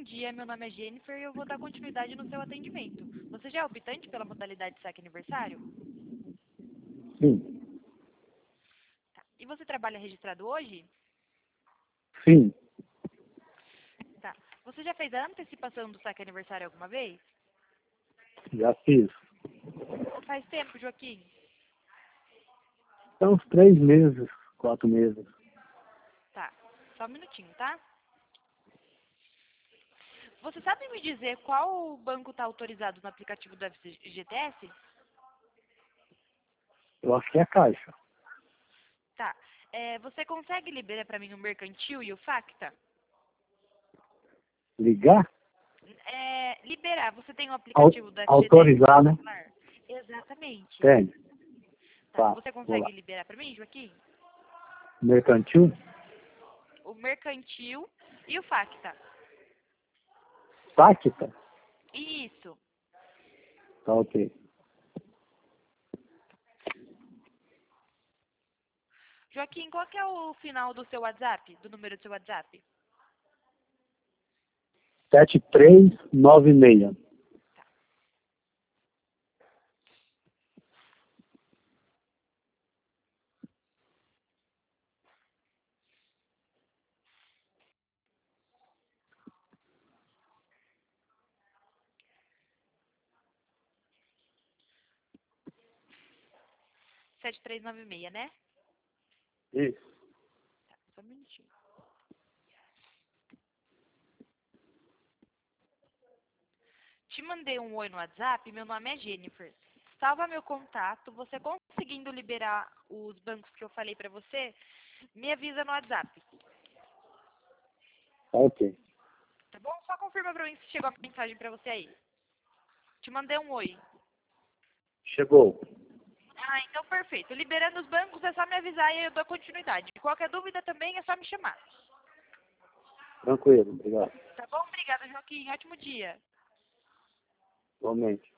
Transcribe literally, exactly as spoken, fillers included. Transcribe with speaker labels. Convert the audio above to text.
Speaker 1: bom dia, meu nome é Jennifer e eu vou dar continuidade no seu atendimento. Você já é optante pela modalidade saque aniversário?
Speaker 2: Sim.
Speaker 1: Tá. E você trabalha registrado hoje?
Speaker 2: Sim.
Speaker 1: Tá. Você já fez a antecipação do saque aniversário alguma vez?
Speaker 2: Já fiz.
Speaker 1: Faz tempo, Joaquim?
Speaker 2: São uns três meses, quatro meses.
Speaker 1: Tá. Só um minutinho, tá? Você sabe me dizer qual banco está autorizado no aplicativo do F G T S?
Speaker 2: Eu acho que é a Caixa.
Speaker 1: Tá. É, você consegue liberar para mim o Mercantil e o Facta?
Speaker 2: Ligar?
Speaker 1: É, liberar. Você tem o
Speaker 2: Au-
Speaker 1: aplicativo do F G T S
Speaker 2: autorizar,
Speaker 1: no
Speaker 2: né?
Speaker 1: celular? Exatamente.
Speaker 2: Tem.
Speaker 1: Tá.
Speaker 2: Tá,
Speaker 1: Você
Speaker 2: vou lá.
Speaker 1: consegue liberar para mim, Joaquim?
Speaker 2: Mercantil?
Speaker 1: O Mercantil e o Facta.
Speaker 2: Táquita?
Speaker 1: Isso.
Speaker 2: Tá, ok.
Speaker 1: Joaquim, qual que é o final do seu WhatsApp? Do número do seu WhatsApp?
Speaker 2: sete três nove seis.
Speaker 1: sete três nove seis, né?
Speaker 2: Isso.
Speaker 1: Tá, só um minutinho. Te mandei um oi no WhatsApp, meu nome é Jennifer. Salva meu contato, você conseguindo liberar os bancos que eu falei pra você, me avisa no WhatsApp,
Speaker 2: Tá, ok.
Speaker 1: tá bom? Só confirma pra mim se chegou a mensagem pra você aí. Te mandei um oi.
Speaker 2: Chegou.
Speaker 1: Ah, então perfeito. Liberando os bancos é só me avisar e eu dou continuidade. Qualquer dúvida também é só me chamar.
Speaker 2: Tranquilo, obrigado.
Speaker 1: Tá bom? Obrigada, Joaquim. Ótimo dia.
Speaker 2: Igualmente.